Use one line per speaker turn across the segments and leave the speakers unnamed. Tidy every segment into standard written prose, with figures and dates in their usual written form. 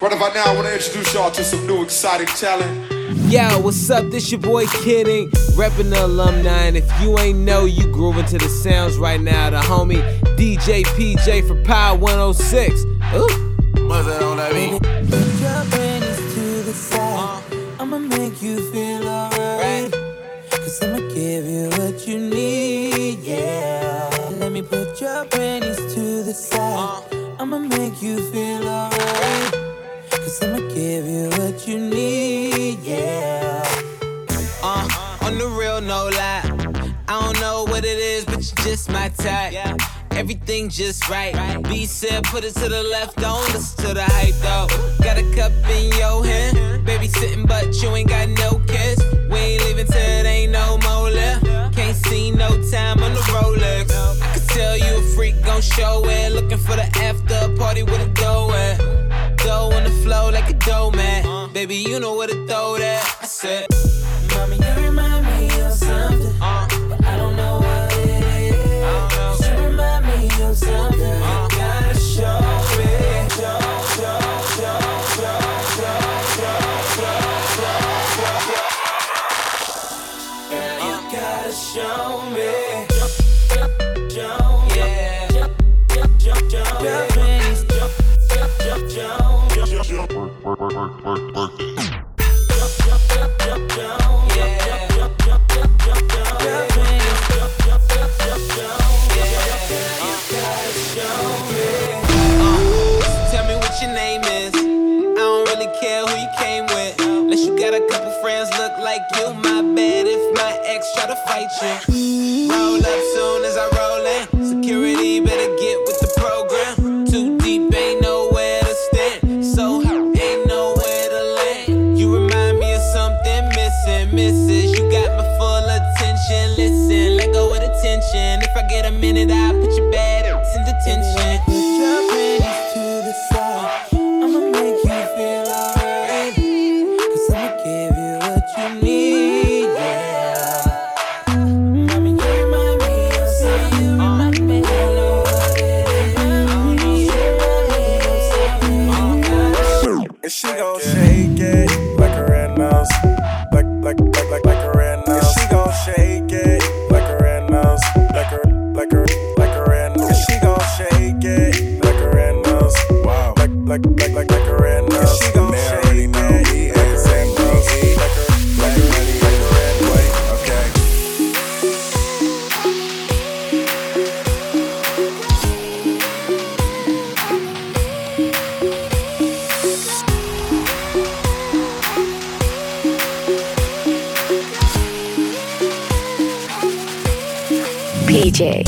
Right about now, I want to introduce y'all to some new exciting talent.
Yo, what's up? This your boy Kidding, reppin' the alumni. And if you ain't know, you grooving to the sounds right now. The homie DJ PJ for Power 106. Ooh.
What's that on that beat?
Put your panties to the side. I'ma make you feel alright. Cause I'ma give you what you need, yeah. Let me put your panties to the side. I'ma make you feel alright. Cause I'ma give you what you need, yeah.
On the real, no lie. I don't know what it is, but you're just my type. Everything just right. B said, put it to the left, don't listen to the hype though. Got a cup in your hand, baby sitting, but you ain't got no kiss. We ain't leaving till it ain't no more left. Can't see no time on the Rolex. I could tell you a freak gon' show it. Looking for the after party with a dough at. Dough on the flow like a dough man. Baby, you know where to throw that. I said,
Mommy, you remind me of something, but I don't know what it is. You remind me of something, you gotta show me. Show. Girl, you gotta show me.
tell me what your name is. I don't really care who you came with. Unless you got a couple friends look like you. My bad if my ex try to fight you. Roll up soon as I roll in. Security better get with the program. Too deep, ain't nowhere to stand. So hot, ain't nowhere to land. You remind me of something missing, misses. You got my full attention. Listen, let go of the tension. If I get a minute, I'll put your bad ass in detention.
Put your panties to the side. I'ma make you feel alright. Cause I'ma give you what you need, yeah. Mommy, you remind me of something. You remind me of what it is. You remind me of something.
And she gon' shake it like a red nose. Like a red nose. And she gon' shake it like a red nose. Like a red nose. And she gon' shake it like a red nose. Wow. Like a red nose. And she gon' shake it like a red nose. Like a red nose. Okay.
PJ.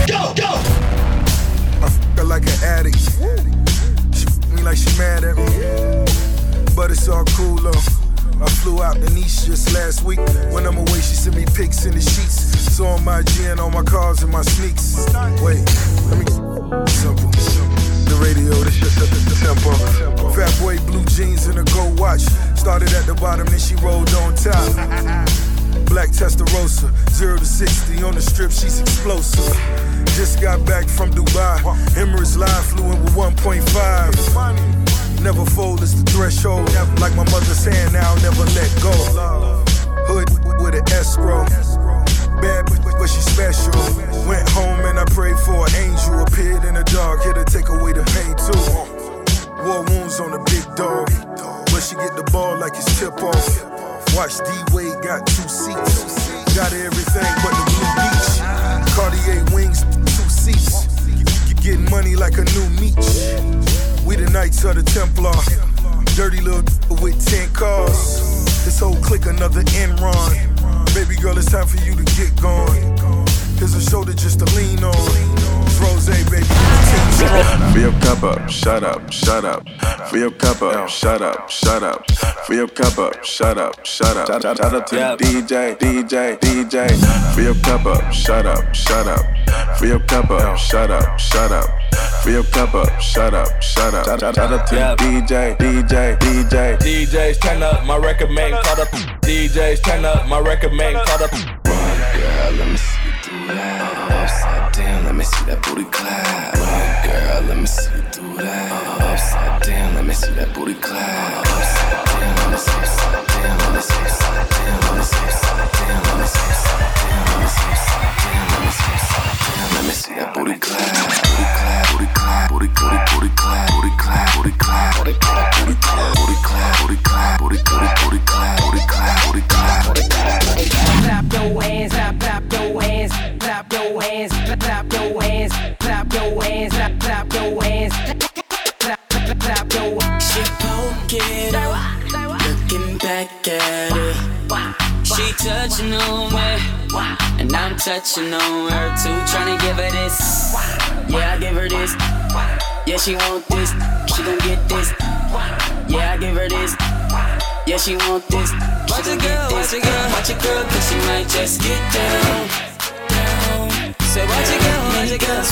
I f her like an addict. She f me like she mad at me. But it's all cool though. I flew out to Nice just last week. When I'm away, she sent me pics in the sheets. So on my gin, on my cars, and my sneaks. Wait, let me simple. The radio, this shit set the tempo. Fat boy, blue jeans and a gold watch. Started at the bottom, then she rolled on top. Black Testarossa, 0 to 60 on the strip, she's explosive. Just got back from Dubai, Emirates Live flew in with 1.5. Never fold is the threshold, like my mother's hand, now I'll never let go. Hood with an escrow, bad but she special. Went home and I prayed for an angel, appeared in the dark, here to take away the pain too. War wounds on a big dog, but she get the ball like it's tip off. Watch D-Wade got 2 seats. Got everything but the blue beach. Cartier wings, 2 seats. You getting money like a new Meech. We the Knights of the Templar. Dirty little with 10 cars. This whole clique another Enron. Baby girl, it's time for you to get going. Here's a shoulder just to lean on. It's Rose, baby.
Fill your cup up, shut up, shut up. Fill your cup up, shut up, shut up. Fill your cup up, shut up, shut up. Shout out to the DJ. Fill your cup up, shut up, shut up. Fill your cup up, shut up, shut up. Fill your cup up, shut up, shut up. Shout out to the DJ.
DJs turn up, my record man caught up. DJs turn up, my record man caught up.
Girl, let me see you do that. Upside down, let me see that booty clap. Girl, let me see you do that. Upside down, let me see that booty clap.
back at it. She touching on me, and I'm touching on her too. Tryna give her this, yeah, I give her this. Yeah, she want this, she gon' get this. Yeah, I give her this. Yeah, she want this, she gon' get this. Watch your girl, cause she might just get down. Say, watch your girl, watch your girl.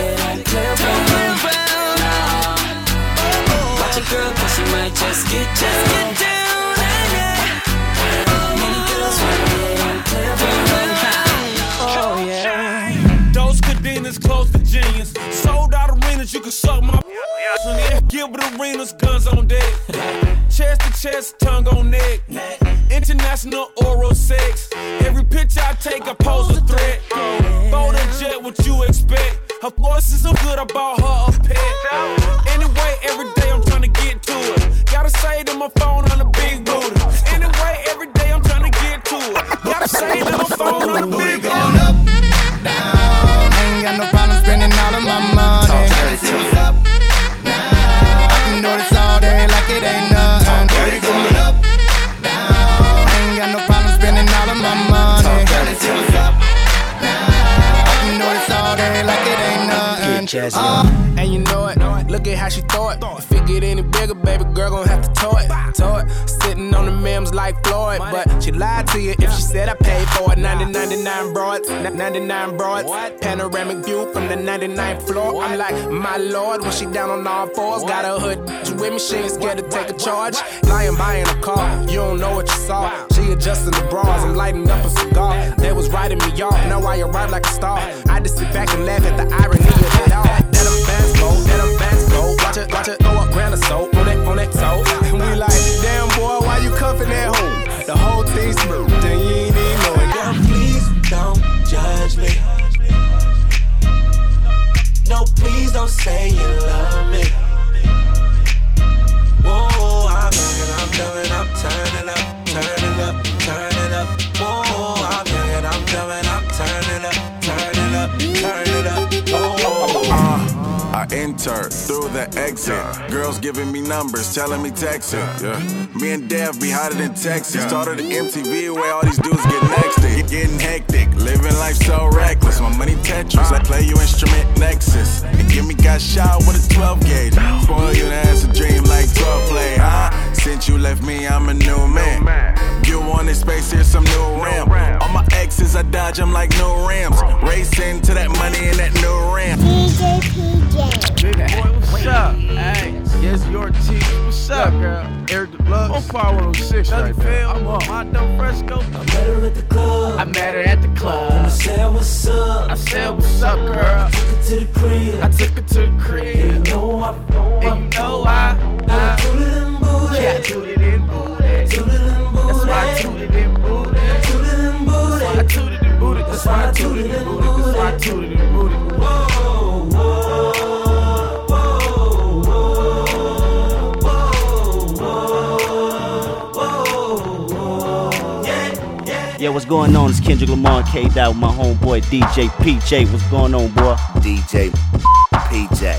Watch your girl, cause she might just get down. Many girls oh yeah.
Those cadenas close to genius. Sold out arenas, you can suck my Gilbert Arenas, guns on deck. Chest to chest, tongue on neck. International oral sex. Every picture I take, I pose a threat. Bold and jet, what you expect? Her voice is so good, I bought her a pet. Anyway, every day I'm trying to get to it. Gotta say to my phone on the big booty. Anyway, every day I'm trying to get to it. Gotta say to my phone on the big booty.
Up, down. Ain't got no problem spending all of my money. Up, down. I can do this all day like it ain't nothing. Going up, down. Ain't got no problem spending all of my money. Up, down. I can do this all day like it ain't nothing.
And you know it, look at how she throw it. If it get any bigger, baby girl gon' have to tow it. Sitting on the memes like Floyd, but she lied to you if she said I paid for it. 99 broads, 99 broads. Panoramic view from the 99th floor. I'm like, my lord, when she down on all fours. Got a hood with me, she ain't scared to take a charge. Lying buying a car, you don't know what you saw. She adjusting the bras, I'm lighting up a cigar. They was writing me off, now I arrive like a star. I just sit back and laugh at the irony of it all. Let them fans go, let them fans go. Watch it, throw a grand or so on that toe. And we like, damn boy, why you cuffing that hoe? The whole thing's smooth, then you ain't even know it.
Girl, please don't judge me. No, please don't say you love me. Whoa, I'm young and I'm dumb and I'm turning up, turning up, turning up. Whoa, I'm young and I'm dumb and I'm turning up, turning up, turning up.
I entered through the exit. Girls giving me numbers, telling me text it. Me and Dev be hotter than Texas. Started the MTV where all these dudes get next it. Getting hectic, living life so reckless. My money Tetris, I play you instrument Nexus. And give me got shot with a 12 gauge. Spoil you to ask a dream like 12 play, huh? Since you left me, I'm a new man. You wanted space, here's some new ram. All my exes, I dodge them like new Rams. Racing to that money in that new Ram.
DJ PJ.
Big boy, what's up? Hey, yes, your T. What's up, girl? Eric the Blood. On 506 right there. I'm up. My dumb Fresco.
I met her at the club.
I met her at the club.
And I said, what's up?
I said, what's up, girl?
I took her to the crib.
I took her to the crib.
And you know I tooted and booted.
Yeah, I tooted and booted.
Tooted and booted.
That's why I tooted and booted.
Tooted and booted.
That's why I tooted and booted. That's why I tooted and booted. That's why I tooted and booted.
Whoa, whoa.
Yeah, what's going on? It's Kendrick Lamar and K-Dot with my homeboy DJ PJ. What's going on, boy?
DJ PJ.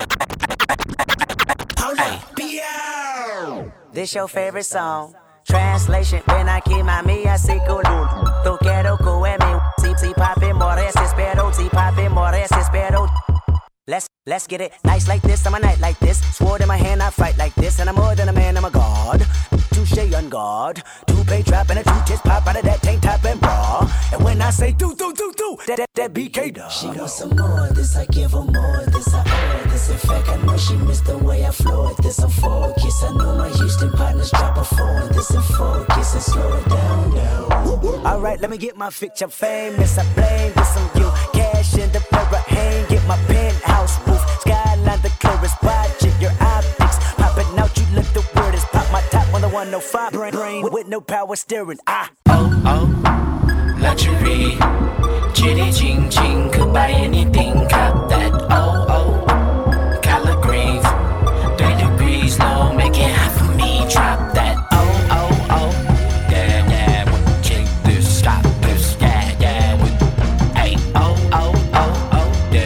This your favorite song. Translation, ven aquí mami, así culo. Tu quiero comerme. Si papi mores, espero. Si papi mores, espero. Let's get it nice like this, I'm a night like this. Sword in my hand, I fight like this. And I'm more than a man, I'm a god. Touche on guard. Two-pay trap and a two-tits pop out of that tank top and bra. And when I say do, that BK dog.
She wants some more of this, I give her more of this, I owe this. In fact, I know she missed the way I flow it. This a forward kiss, I know my Houston partners drop a phone. This a forward kiss and slow it down.
Alright, let me get my picture famous. I blame this on you. Cash in the mirror, hang, get my penthouse roof. Skyline the clearest, watch it, your optics. Popping out, you look the weirdest. Pop my top on the 105 brain with no power steering.
Luxury, chitty ching ching, could buy anything, cop that. Collard greens, 3 degrees low, make it hot for me, drop that. Yeah, check this, stop this, yeah, hey,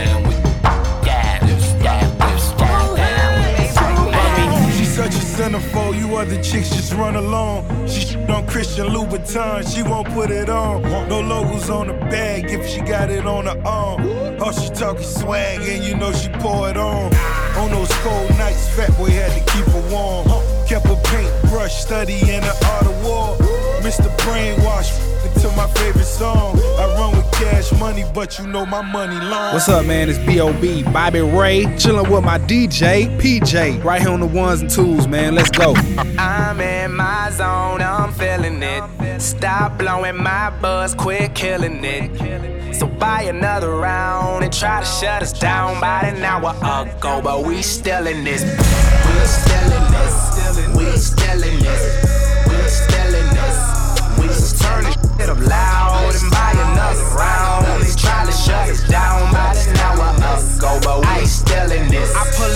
yeah, this, yeah.
She's such a centerfold. before you other chicks just run along. She shit on Christian Louboutin, she won't put it on. No logos on the bag if she got it on her arm. Oh, she talking swag and you know she pour it on. On those cold nights, fat boy had to keep her warm. Kept a paintbrush studying the art of war. Mr. Brainwash to my favorite song. I run with Cash Money, but you know my money long.
What's up, man? It's B.O.B. Bobby Ray, chillin' with my DJ, PJ, right here on the ones and twos, man. Let's go.
I'm in my zone, I'm feeling it. Stop blowing my buzz, quit killing it. So buy another round and try to shut us down about an hour ago, but we still in this. We still in this. We still in this. We still in this. We just turn this shit up loud and buy another round. They try to shut us down about an hour ago, but we still in this. I pull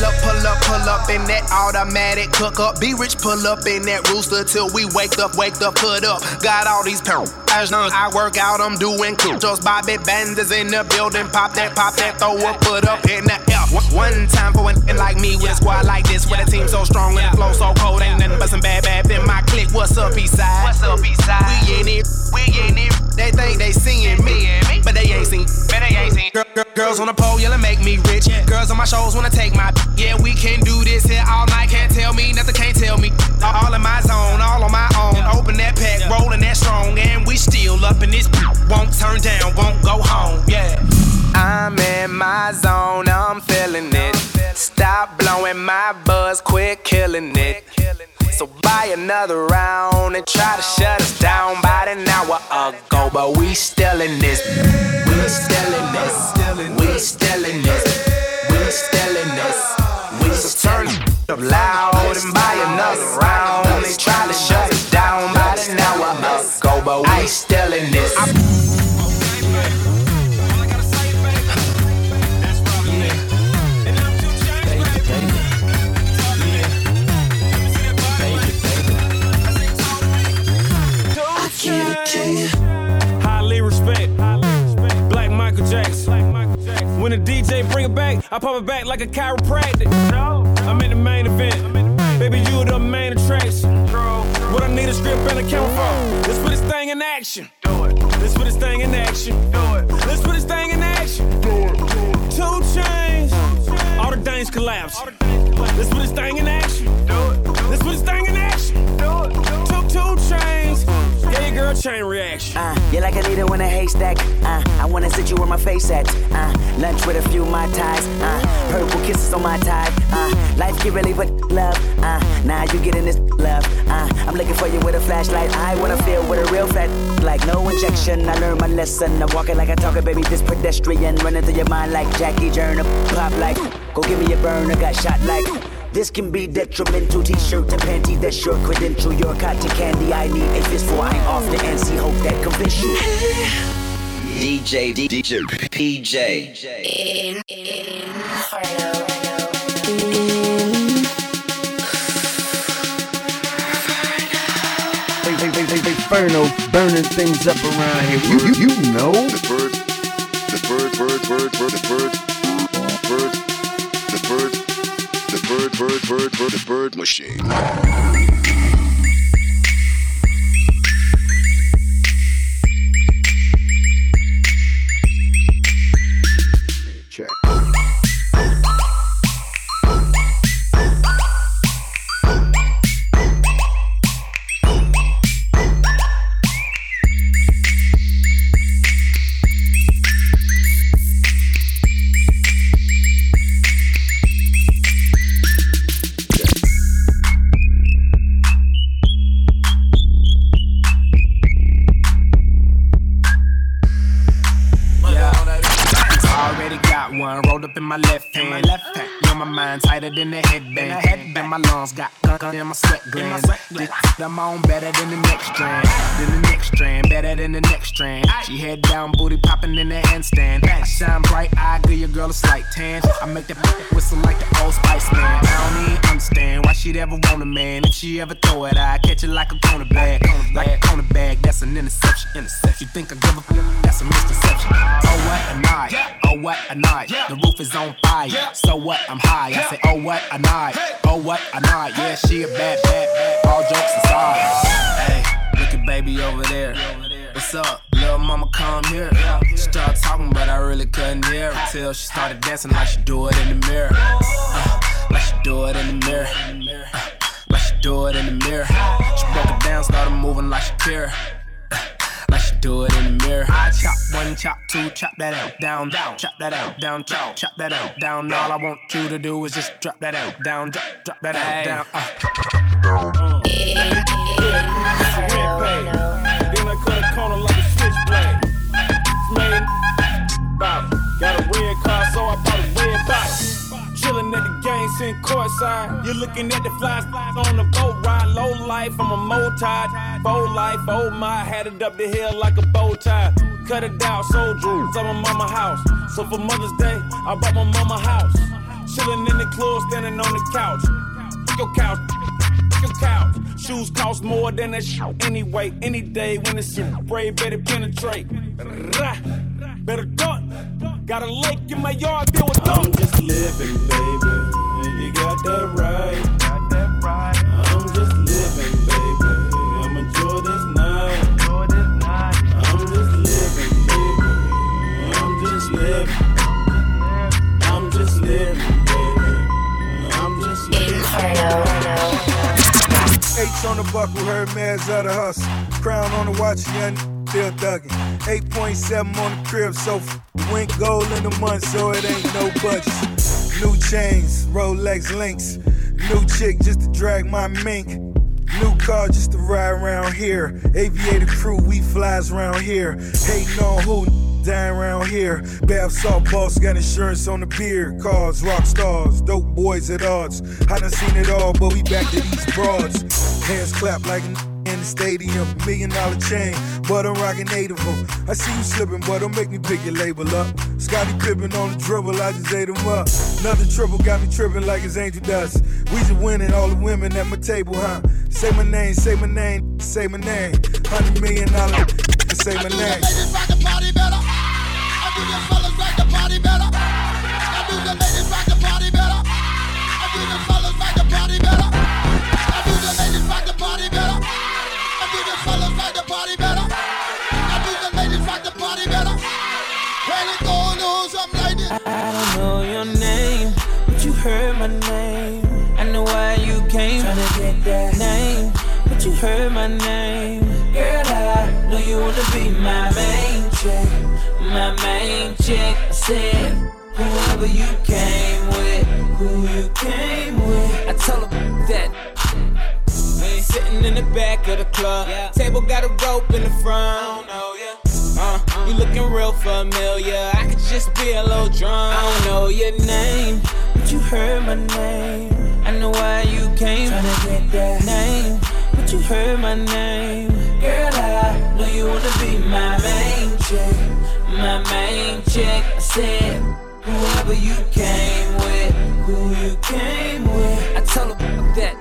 up in that automatic cook up. Be rich, pull up in that rooster till we wake up, put up. Got all these pounds. I work out, I'm doing cool. Just Bobby Banders in the building. Pop that, throw a foot up in the air. One time for an like me with a squad like this, with a team so strong and the flow so cold. Ain't nothing but some bad in my clique. What's up, Eastside? What's up, Eastside? We in it. They think they seeing me, but they ain't seen. Girls on the pole yelling make me rich. Girls on my shows wanna take my. Yeah, we can do this here all night. Can't tell me nothing, can't tell me. All in my zone, all on my own. Open that pack, rolling that strong, and we still up in this. Won't turn down, won't go home. Yeah. I'm in my zone, I'm feeling it. Stop blowing my buzz, quit killing it. So buy another round and try to shut us down about an hour ago, but we still in this. We still in this. We still in this. We still in this. We just turn it up loud and buy another round. They try to shut us down about an hour ago, but we still in this.
Highly respect, Black Michael Jackson. When the DJ bring it back, I pop it back like a chiropractic. I'm in the main event, baby, you the main attraction. What I need a script and a camera for. Let's put this thing in action. Let's put this thing in action. Let's put this thing in action. 2 Chainz, all the things collapse. Let's put this thing in action. Let's put this thing in action. 2 Chainz. Hey girl, chain reaction.
You're like a needle in a haystack. I wanna sit you where my face at. Lunch with a few Mai Tais. Purple kisses on my tie. Life get really but love. Now you getting this love. I'm looking for you with a flashlight. I wanna feel with a real fat. Like no injection. I learned my lesson. I'm walking like I talk it, baby. This pedestrian running through your mind like Jackie Joyner. Pop like, go give me a burner. Got shot like. This can be detrimental. T-shirt and panty, that's your credential. Your cotton candy, I need a fist for. I'm off the NC, hope that convince you.
DJ PJ.
Inferno, burning things up around here. You know.
The bird, the bird machine. Check.
My left hand, on my mind tighter than the headband. My lungs got gunk in my sweat glands. I'm on better than the next strand, better than the next strand. She head down, booty popping in the handstand. I shine bright, I give your girl a slight tan. I make that whistle like the Old Spice man. I don't even understand why she'd ever want a man. If she ever throw it, I catch it like a cornerback. Like a cornerback, that's an interception. You think I give a fuck? That's a misconception. Oh what a night, oh what a night. The roof is on fire. So what? I'm hot. high. I say, oh what a night, oh what a night. Yeah, she a bad, all jokes aside. Hey, look at baby over there. What's up? Little mama come here. She started talking but I really couldn't hear her till she started dancing like she do it in the mirror. Like she do it in the mirror. Like she do it in the mirror. She broke it down, started moving like she care. Like she do it in the mirror. I chop one, chop two, chop that out, down, down, chop that out, down, chop that out, down. All I want you to do is just drop that out, down, drop that out, down.
Then I cut a corner like a switchblade. Man, got a red car, so I bought a red box. Chillin' at the game, sitting courtside. You're looking at the flies on the boat ride. Low life, I'm a motard. Bold life, oh my, had it up the hill like a bow tie. Cut it down, soul jewels at my mama house. So for Mother's Day, I bought my mama house. Chillin' in the club, standing on the couch. Your couch, your couch. Shoes cost more than that shit anyway. Any day when it's spray, better penetrate. Better duck. Got a lake in my yard filled with dogs. I'm just living, baby. You got that right. I'm just living, baby. I'm enjoy this night. I'm just living, baby. I'm just living. I'm just living, baby. I'm just living.
H on the buckle, heard man's out of hustle. Crown on the watch, young still thuggin'. 8.7 on the crib, so went gold in the month, so it ain't no budgets. New chains, Rolex links. New chick just to drag my mink. New car just to ride around here. Aviator crew, we flies around here. Hating on who dying around here. Bath salt boss got insurance on the beer. Cars, rock stars, dope boys at odds. I done seen it all, but we back to these broads. Hands clap like in the stadium. $1 million chain, but I'm rocking 8 of them. I see you slipping, but don't make me pick your label up. Scottie Pippen on the dribble, I just ate him up. Another triple got me tripping like it's angel dust. We just winning all the women at my table, huh? Say my name, say my name, say my name. $100 million, say my name.
Ladies rock the party better. I do the fellas rock the party better. I do the ladies rock the party better. I do the fellas rock the party better. I do the ladies rock the party better. I do the fellas rock the party better. I do the ladies rock the party better. When it going on, something like this.
I don't know your name, but you heard my name. I know why you came, tryna get that name, but you heard my name. Girl, I know you wanna be my main chick, my main chick. I said, whoever you came with, who you came with. I told her that. Sitting in the back of the club, table got a rope in the front. You looking real familiar. I could just be a little drunk. I don't know your name, but you heard my name. I know why you came, tryna get that name, but you heard my name. Girl, I know you wanna be my main chick, my main chick. I said, whoever you came with, who you came with. I told her that.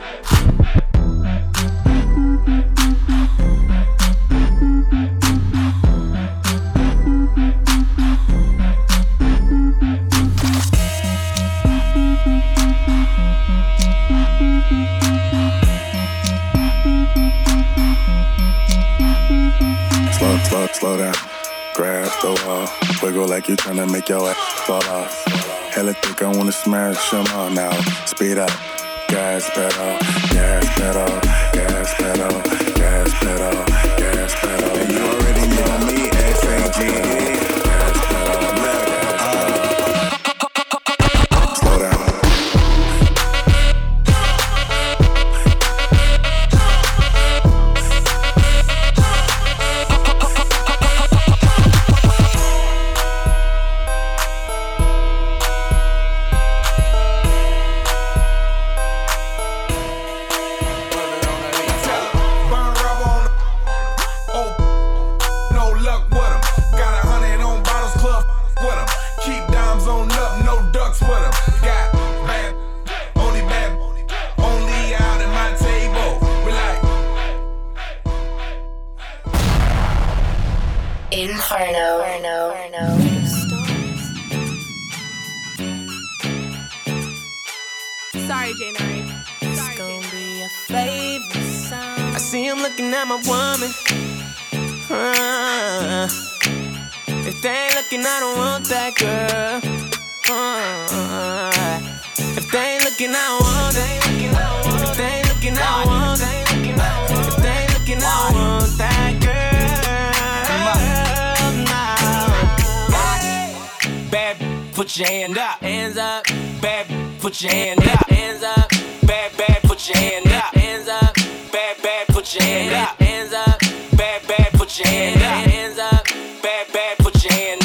Slow down, grab the wall, wiggle like you tryna make your ass fall off. Hella think I wanna smash them all now. Speed up, gas pedal, gas pedal, gas pedal, gas pedal, gas pedal. And you already know me, S-A-G. Gas pedal, slow down.
It's gonna be a favorite song.
I see him looking at my woman. If they ain't looking, I don't want that girl. If they ain't looking, I don't want that. If they ain't looking, I don't want that. If they ain't looking, I don't want that girl. Nah. Bad, put your hand up. Hands up. Bad, put your hand up. Hands up. Bad, put your hand up. Hands up. Bad, put your hand up. Hands up. Bad, put your hand up. Hands up. Bad, put your hand up.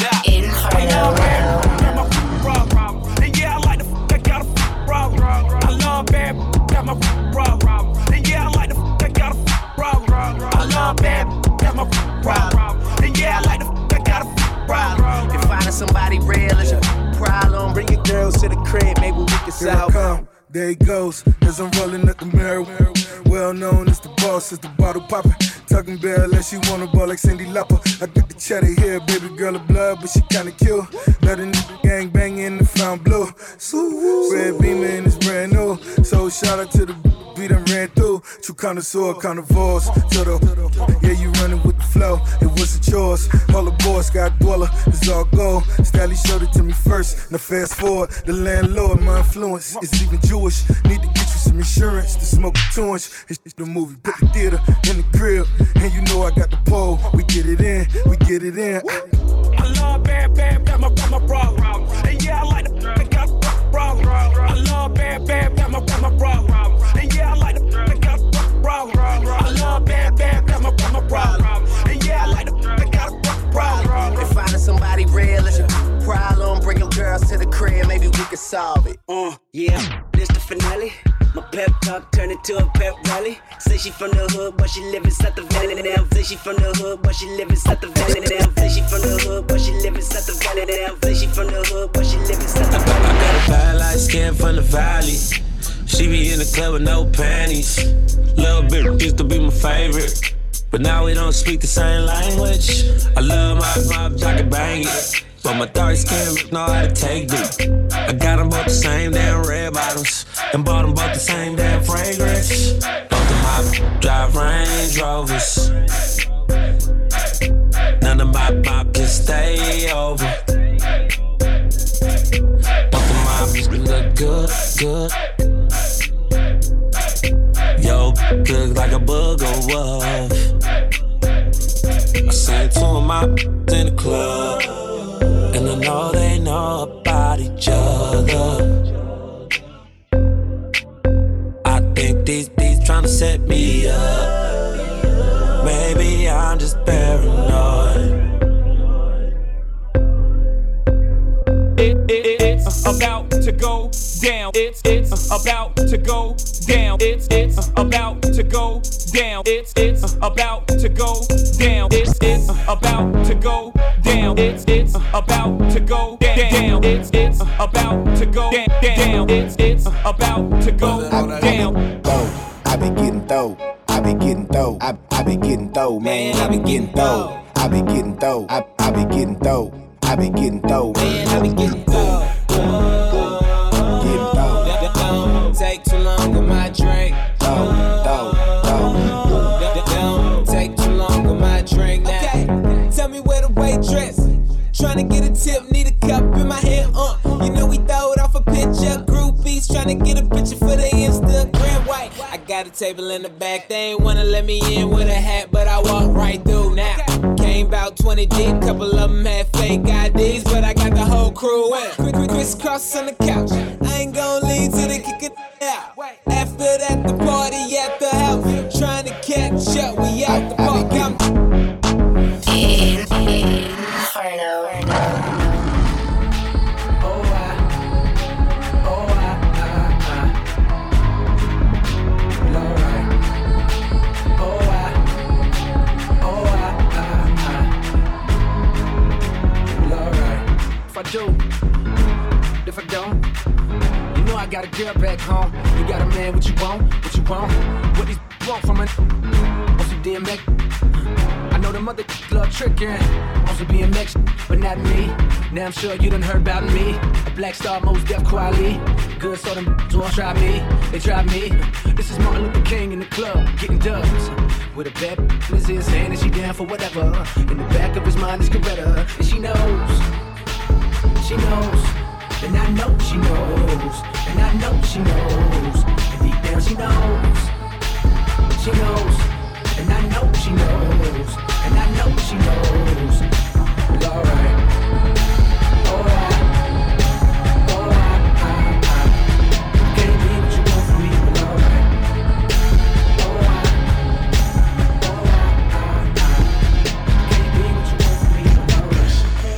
And yeah, I like the I got a problem. I love bad, got my problem. And yeah, I like the I got a problem. I love bad, got my problem. And yeah, I like the I got a problem. If finding somebody real is your problem, bring your girls to the crib, maybe we can solve.
There he goes, as I'm rolling up the mirror. Well known as the boss, as the bottle popper. Talking about unless you wanna ball like Cyndi Lauper. I got the cheddar here, baby girl of blood, but she kinda cute. Let a nigga gang bang in the found blue. Red beamer and it's brand new. So shout out to the beat I ran through. True connoisseur, carnivores. Yeah, you running with the flow. It wasn't yours. All the boys got dweller. It's all gold. Stally showed it to me first. Now fast forward, the landlord, my influence is even Jewish. Need to get you some insurance to smoke a 2-inch. It's the movie, put the theater in the crib. And you know I got the pole. We get it in, we get it in.
I love bad, got my problem. And yeah, I like the I got a problem. I love bad, got my problem. And yeah, I like the I got a problem. I love bad, got my problem. And yeah, I like the I got a problem. If finding somebody real is your problem, bring your girls to the crib, maybe we can solve it.
Yeah, this the finale. My pep talk turned into a pep rally. Say she from the hood, but she live inside the valley now. Say she from the hood, but she live inside the valley now. Say she from the hood, but she live inside the valley now. Say she from the hood, but she live inside the valley now. I got a bad light skin from the valley. She be in the club with no panties. Little bit used to be my favorite, but now we don't speak the same language. I love my mob, I can bang it, but my dark skin know how to take it. I got them both the same damn red bottoms, and bought them both the same damn fragrance. Both of my drive Range Rovers. None of my pop can stay over. Both of my look good. Yo, look like a booger wolf. I seen two of my in the club, and I know they know about each other. I think these beats tryna set me up. Maybe I'm just paranoid.
It's about to go down. It's about to go down. It's about to go down. It's about to go down. It's about to go down. It's about to go down. It's about to go down. It's about to go down.
I be getting throw. I be getting throw. I be getting throw, man. I be getting throw. I be getting throw. I be getting throw. I be getting throw, man. I be getting throw.
Don't take too long with my drink. Don't take too long with my drink now. Okay, tell me where the waitress. Tryna get a tip, need a cup in my hand. You know we throwed off a picture. Groupies tryna get a picture for the Instagram. White. I got a table in the back. They ain't wanna let me in with a hat, but I walk right through now. Came about 20 deep, couple of them had fake IDs, but I got the whole crew in. Crisscross on the couch. I ain't gon' leave till they kick it out. After that, the party at the house. Tryna catch up, we out the park.
If I don't, you know I got a girl back home. You got a man, what you want? What you want? What these want from a what's you DMX? I I know the mother love tricking. Wants to be in Mexico, but not me. Now I'm sure you done heard about me. A black star, most deaf quality. Good, so them won't try me. They try me. This is Martin Luther King in the club, getting dubs. With a bad in his hand, and she down for whatever. In the back of his mind is Coretta, and she knows. She knows. And I know she knows. And I know she knows. And deep down she knows. She knows. And I know she knows. And I know she knows. It's alright. Alright. Can't be what you want from me, but alright. Can't be what you want from me, but alright.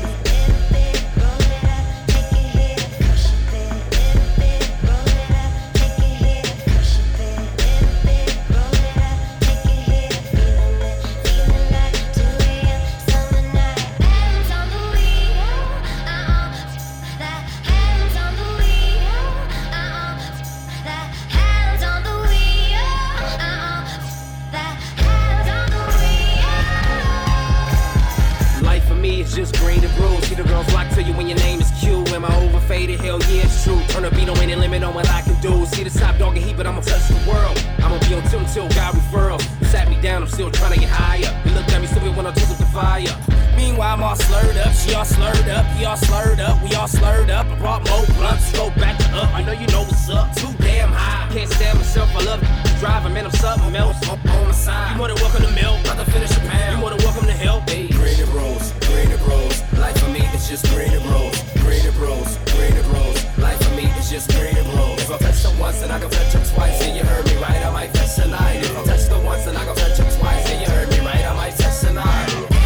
Just green and bruised. See the girls flock to you when your name is Q. Am I overfaded? Hell yeah, it's true. Turn the beat on any limit on what I can do. See the top dog and heat, but I'ma touch the world. I'ma be on tilt until God referrals. You sat me down, I'm still trying to get higher. You looked at me stupid when I took up the fire. Meanwhile, I'm all slurred up, she all slurred up, he all slurred up, we all slurred up. I brought more blunts, go back to up. I know you know what's up. Too damn high, can't stand myself. I love driving, man, I'm something else. On the side, you more than welcome to milk. About to finish a pound, you more than welcome to help. Hey, green and rose, green and rose. Life for me, it's just green and rose, green and rose, green and rose. Life for me, it's just green and rose. If I touch them once, then I can touch them twice. And you heard me right, I might touch tonight. If I touch them once, then I can touch them twice. And you heard me right, I might touch tonight.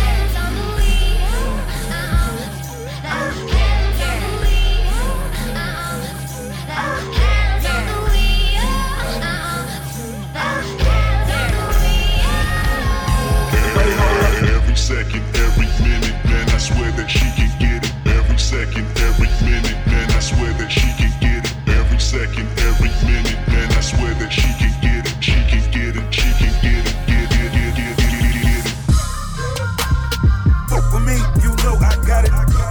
Every second, every minute, man, I swear that she can get it. Every second, every minute, man, I swear that she can get it. Every second, every minute, man, I swear that she can get it. She can get it, she can get it, get it.
Fuck with me, you know I got it.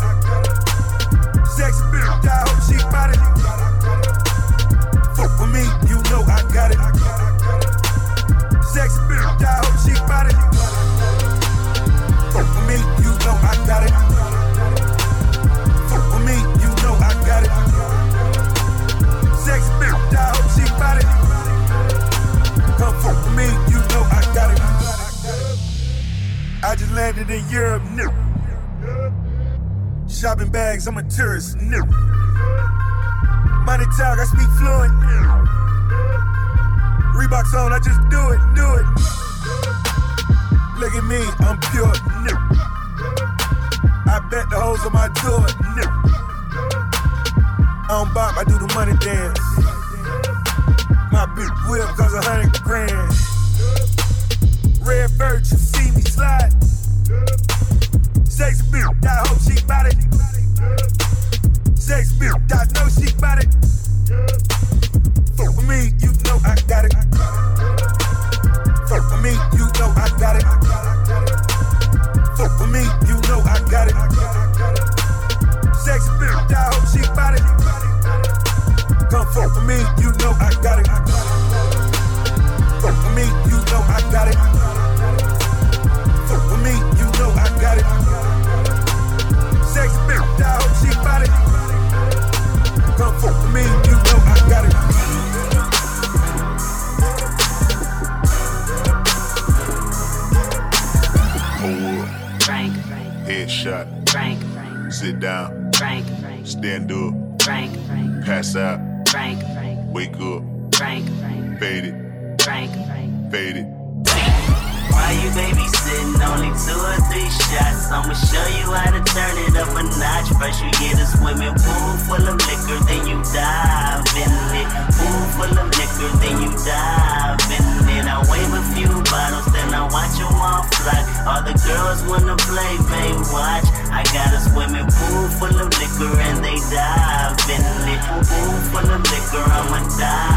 Sex bitch, I hope she got it. Fuck with me, you know I got it. Sex bitch, I hope she got it. Fuck with me, you know I got it. Fuck with me, you know I got it. Sex bitch, I hope she got it. Come fuck with me, you know I got it. I just landed in Europe, new. Shopping bags, I'm a tourist, new. Money talk, I speak fluent, new. Reeboks on, I just do it, do it. Look at me, I'm pure, new. I bet the hoes on my door, new. I don't bop, I do the money dance. My big whip costs 100 grand. Red bird, you see me slide. Sex bitch, I hope she bout it. Sex bitch, I know she bout it. Fuck with me, you know I got it. Fuck with me, you know I got it. Fuck with me, you know I got it. Sex bitch, I hope she bout it. Come fuck with me, you know I got it. Fuck with me, you know I got it. Fuck with me, you know I got it. Sex bitch, I hope she bout it. Come fuck with me, you know I got it.
Frank. Headshot. Frank. Sit down. Frank. Stand up. Frank. Pass out. Frank. Wake up. Frank. Fade it. Frank. Fade it.
Why you babysitting? Only 2 or 3 shots. I'ma show you how to turn it up a notch. First you get a swimming pool full of liquor, then you dive in it. Pool full of liquor, then you dive in it. I wave a few bottles, then I watch them all fly. All the girls wanna play, babe, watch. I got a swimming pool full of liquor and they dive in it. Pool full of liquor, I'ma dive.